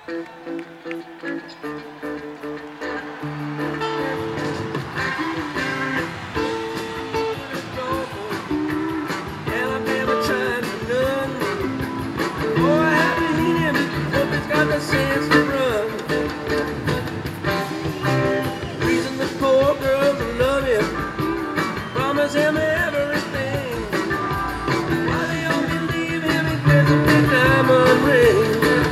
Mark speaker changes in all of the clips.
Speaker 1: Alabama trying to run. Oh, I have to hit him. Hope he's got the sense to run. Reason the poor girls will love him. Promise him everything. Why they only leave him? He wears a big diamond ring.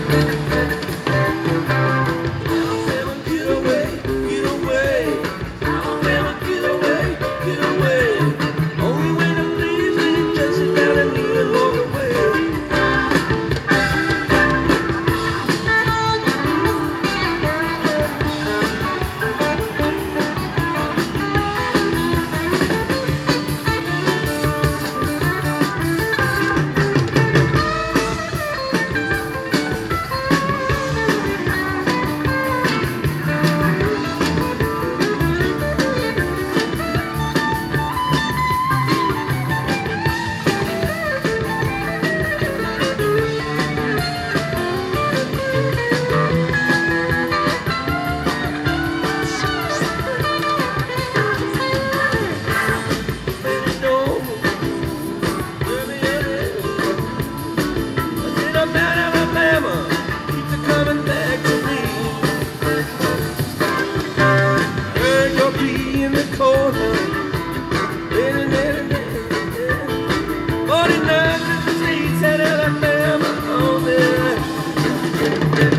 Speaker 1: Alabama, get away, get away. Alabama, get away, get away. Only when it leaves and he just sit down and leave and walk away. Alabama, on there.